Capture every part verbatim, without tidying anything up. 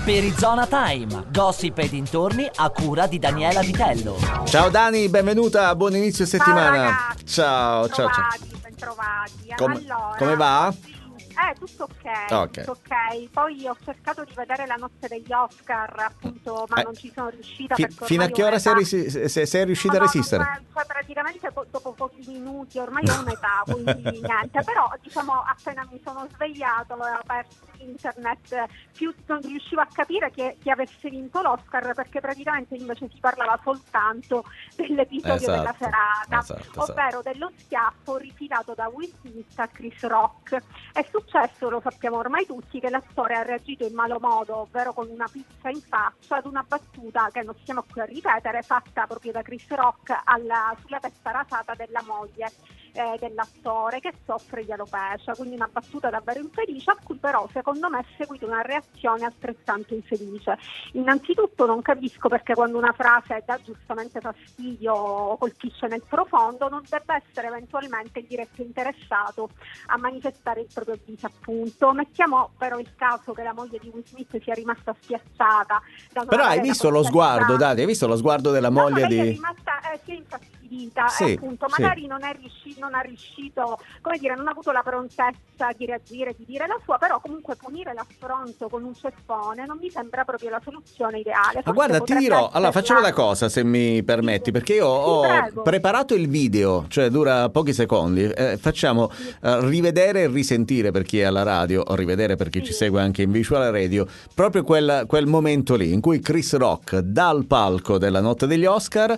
Perizona Time, gossip e dintorni a cura di Daniela Vitello. Ciao Dani, benvenuta, buon inizio settimana. Ciao ragazzi, ciao, ciao, ciao. ben trovati. Com- allora, come va? Eh, tutto ok, Ok. tutto ok. Poi ho cercato di vedere la notte degli Oscar, appunto, ma Eh, non ci sono riuscita. Fi- perché fino a ormai che ora ho sei, un'età. risi- se- sei riuscita No, a no, resistere? no, cioè praticamente po- dopo pochi minuti, ormai ho un'età, quindi niente. Però diciamo appena mi sono svegliato avevo aperto internet, più non riuscivo a capire chi, chi avesse vinto l'Oscar, perché praticamente invece si parlava soltanto dell'episodio Esatto, della serata, esatto, esatto. ovvero dello schiaffo rifilato da Will Smith a Chris Rock. È successo, lo sappiamo ormai tutti, che l'attore ha reagito in malo modo, ovvero con una pizza in faccia, ad una battuta che non stiamo qui a ripetere, fatta proprio da Chris Rock alla, sulla testa rasata della moglie eh, dell'attore, che soffre di alopecia. Quindi una battuta davvero infelice, a cui però secondo me è seguita una reazione altrettanto infelice. Innanzitutto non capisco perché quando una frase dà giustamente fastidio o colpisce nel profondo non debba essere eventualmente il diretto interessato a manifestare il proprio disappunto. Mettiamo però il caso che la moglie di Will Smith sia rimasta spiazzata da non Però hai avere la visto lo possibilità- sguardo, Dani, hai visto lo sguardo della No, moglie lei è di... rimasta eh, si è infastidita Sì, e appunto sì. magari non è riuscito, non ha riuscito, come dire, non ha avuto la prontezza di reagire, di dire la sua, però comunque punire l'affronto con un ceffone non mi sembra proprio la soluzione ideale. Ma Forse guarda, ti potrebbe dirò, allora essere facciamo la- una cosa se mi permetti, Sì. perché io ho Sì, prego. preparato il video, cioè dura pochi secondi, eh, facciamo eh, rivedere e risentire per chi è alla radio, o rivedere per chi ci Sì. segue anche in visual radio, proprio quel, quel momento lì in cui Chris Rock dal palco della notte degli Oscar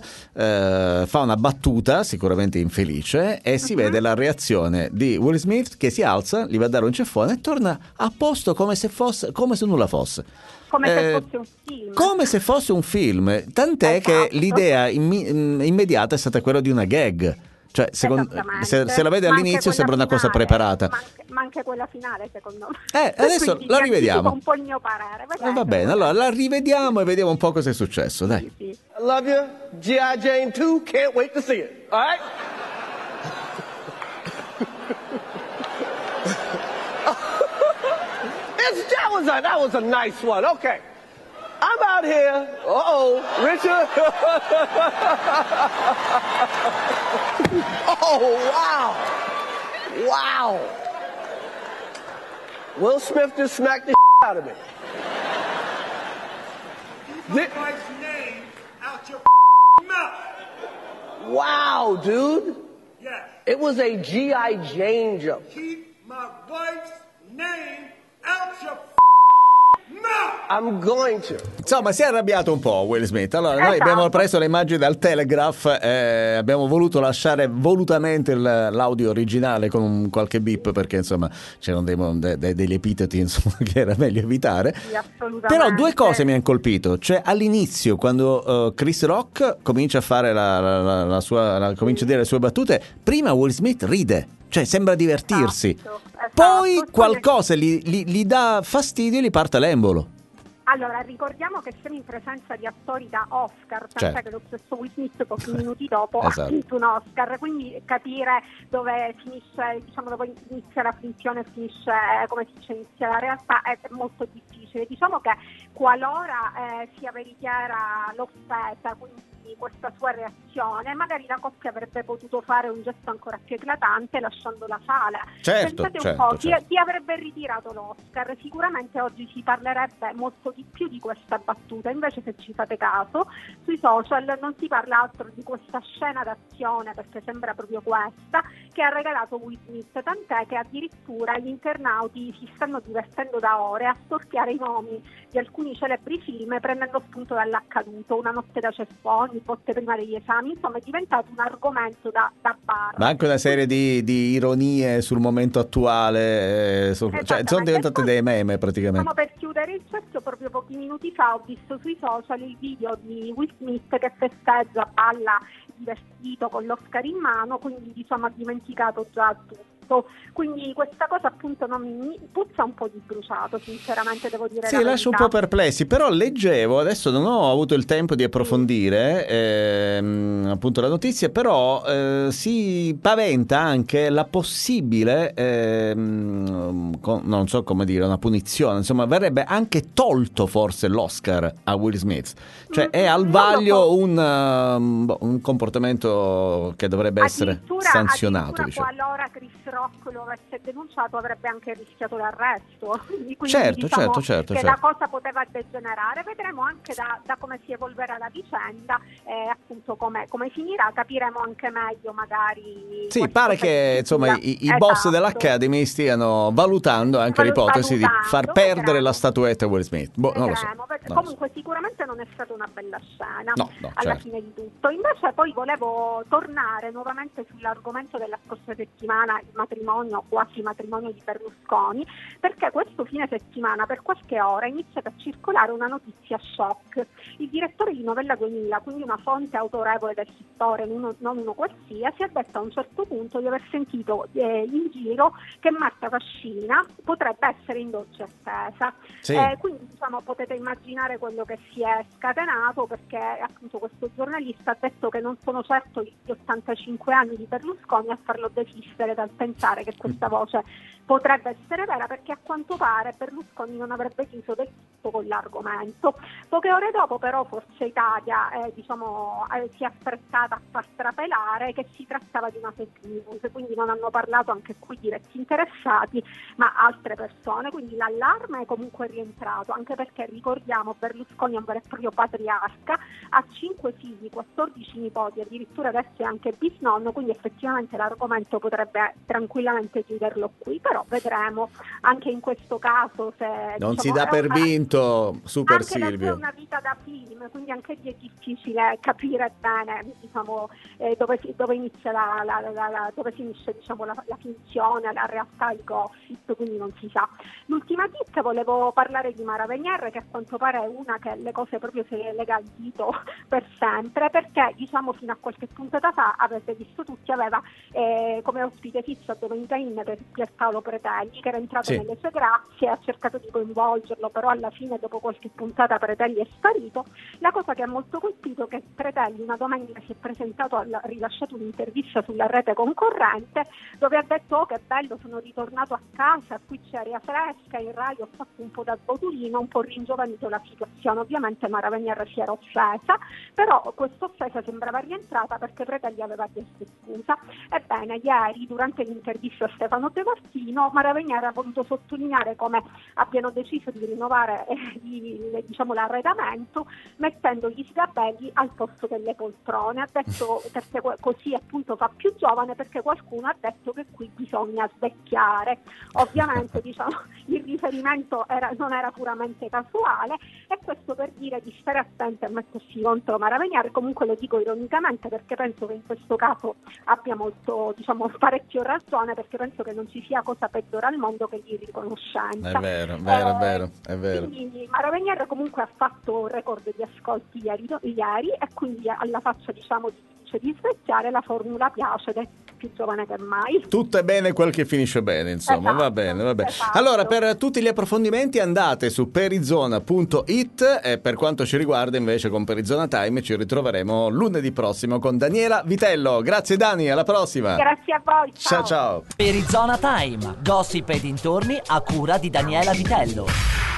eh, fa una battuta sicuramente infelice e si Mhm. vede la reazione di Will Smith che si alza, gli va a dare un ceffone e torna a posto come se fosse, come se nulla fosse. come se Eh, fosse un film. Come se fosse un film, tant'è che Esatto. l'idea immi- mm, immediata è stata quella di una gag. Cioè, secondo- Esattamente. se, se la vede Ma anche all'inizio quella sembra una cosa finale, preparata. Ma anche, ma anche quella finale, secondo me. Eh, adesso Quindi la ti rivediamo. anticipo un po' il mio parere. Eh, va bene, allora la rivediamo e vediamo un po' cosa è successo, dai. Sì, sì. I love you. G I. Jane two, can't wait to see it. All right? It's, that, was a, that was a nice one. Okay. I'm out here. Uh-oh. Richard. Oh, wow. Wow. Will Smith just smacked the out of me. My wife's name out your mouth. Wow, dude. Yes. It was a G I. Jane joke. Keep my wife's name out your mouth. I'm going to. Insomma, si è arrabbiato un po' Will Smith. Allora, noi Esatto. abbiamo preso le immagini dal Telegraph, eh, abbiamo voluto lasciare volutamente il- l'audio originale con un qualche beep perché insomma c'erano dei, de- de- degli epiteti insomma, che era meglio evitare. Sì, assolutamente. Però due cose mi hanno colpito, cioè all'inizio quando uh, Chris Rock comincia a fare la, la- la- la sua, la- comincia a dire le sue battute, prima Will Smith ride, cioè sembra divertirsi, Esatto, esatto. poi Poi- qualcosa gli, gli- gli dà fastidio e gli parte l'embolo. Allora, ricordiamo che siamo in presenza di attori da Oscar, tant'è Certo. che lo stesso Will Smith pochi minuti dopo Esatto. ha vinto un Oscar, quindi capire dove finisce, diciamo dove inizia la finzione e finisce, come si dice, inizia la realtà è molto difficile. Diciamo che qualora eh, sia veritiera l'offesa, quindi questa sua reazione, magari la coppia avrebbe potuto fare un gesto ancora più eclatante lasciando la sala. Certo, Pensate un certo, po', chi, certo. chi avrebbe ritirato l'Oscar? Sicuramente oggi si parlerebbe molto di più di questa battuta, invece se ci fate caso sui social non si parla altro di questa scena d'azione, perché sembra proprio questa, che ha regalato Will Smith, tant'è che addirittura gli internauti si stanno divertendo da ore a storpiare i nomi di alcuni celebri film prendendo spunto dall'accaduto, Una notte da ceffoni, Botte prima degli esami, insomma è diventato un argomento da, da bar. Ma anche una serie di, di ironie sul momento attuale, eh, sul- cioè sono Esattamente. diventate E poi, dei meme praticamente. diciamo, per chiudere il cerchio, proprio pochi minuti fa ho visto sui social il video di Will Smith che festeggia, balla di vestito con l'Oscar in mano, quindi diciamo ha dimenticato già tutto. bruciato, quindi questa cosa appunto non mi puzza un po' di bruciato, sinceramente devo dire. Sì, lascia un po' perplessi, però leggevo, adesso non ho avuto il tempo di approfondire ehm, appunto la notizia, però eh, si paventa anche la possibile, ehm, con, non so come dire, una punizione, insomma verrebbe anche tolto forse l'Oscar a Will Smith, cioè è al vaglio un, um, un comportamento che dovrebbe essere addirittura, sanzionato. Addirittura Diciamo. qualora Chris Rock lo avesse denunciato avrebbe anche rischiato l'arresto, quindi certo, diciamo certo, certo, che certo. la cosa poteva degenerare. Vedremo anche da, da come si evolverà la vicenda e appunto come, come finirà, capiremo anche meglio magari. Sì, pare che insomma i, i esatto. boss dell'Academy stiano valutando anche Valu- l'ipotesi di valutando, far perdere vedremo. la statuetta a Will Smith. Boh, non lo so. Vedremo, ved- non lo so. comunque sicuramente non è stata una bella scena No, no, alla certo. fine di tutto. Invece poi volevo tornare nuovamente sull'argomento della scorsa settimana, il matrimonio, quasi matrimonio di Berlusconi, perché questo fine settimana per qualche ora è iniziata a circolare una notizia shock. Il direttore di Novella duemila, quindi una fonte autorevole del settore, uno, non uno qualsiasi, ha detto a un certo punto di aver sentito eh, in giro che Marta Fascina potrebbe essere in dolce attesa. Sì. Eh, quindi diciamo potete immaginare quello che si è scatenato, perché appunto questo giornalista ha detto che non sono certo gli ottantacinque anni di Berlusconi a farlo desistere dal pensare che questa voce potrebbe essere vera, perché a quanto pare Berlusconi non avrebbe chiuso del tutto con l'argomento. Poche ore dopo però Forza Italia eh, diciamo, eh, si è affrettata a far trapelare che si trattava di una fake news, quindi non hanno parlato anche qui diretti interessati ma altre persone, quindi l'allarme è comunque rientrato, anche perché ricordiamo Berlusconi è un vero e proprio patriarca, ha cinque figli, quattordici nipoti, addirittura adesso è anche bisnonno, quindi effettivamente l'argomento potrebbe tranquillamente chiuderlo qui, però vedremo anche in questo caso se Non diciamo, si dà è per una- vinto, super anche perché è Silvio. una vita da film, quindi anche lì è difficile capire bene diciamo, eh, dove, si, dove inizia la, la, la, la dove finisce diciamo, la, la finzione, la realtà, il gossip, quindi non si sa. L'ultima chicca, volevo parlare di Mara Venier, che a quanto pare è una che le cose proprio se le lega al dito per sempre, perché diciamo fino a qualche puntata fa, avete visto tutti, aveva eh, come ospite fisso a Domenica In per Pierpaolo Pretelli, che era entrato Sì. nelle sue grazie, ha cercato di coinvolgerlo, però alla fine dopo qualche puntata Pretelli è sparito. La cosa che ha molto colpito è che Pretelli una domenica si è presentato, ha rilasciato un'intervista sulla rete concorrente dove ha detto oh che bello, sono ritornato a casa, qui c'è aria fresca, in radio ho fatto un po' da botulino, un po' ringiovanito la situazione. Ovviamente Mara Venier si era offesa, però questa offesa sembrava rientrata perché Pretelli aveva chiesto scusa. Ebbene, ieri durante l'intervista a Stefano De Martino, Mara Venier ha voluto sottolineare come abbiano deciso di rinnovare eh, il, diciamo, l'arredamento mettendo gli sgabelli al posto delle poltrone. Ha detto perché così appunto fa più giovane, perché qualcuno ha detto che qui bisogna svecchiare. Ovviamente diciamo, il riferimento era, non era puramente casuale, e questo per dire di stare attenti a mettersi contro Mara Venier. Comunque lo dico ironicamente perché penso che in questo caso abbia molto, diciamo, parecchio ragione, perché penso che non ci sia cosa peggiore al mondo che l'irriconoscenza. È vero, vero, Eh, è vero, è vero. Quindi Mara Venier comunque ha fatto un record di ascolti ieri, ieri e quindi alla faccia diciamo di, di svecchiare la formula piace ed è più giovane che mai. Tutto è bene quel che finisce bene, insomma, Esatto, va bene, va bene. esatto. Allora, per tutti gli approfondimenti andate su perizona punto it e per quanto ci riguarda invece con Perizona Time ci ritroveremo lunedì prossimo con Daniela Vitello. Grazie Dani, alla prossima. Grazie a voi, Ciao ciao. Perizona Time, gossip e dintorni a cura di Daniela Vitello.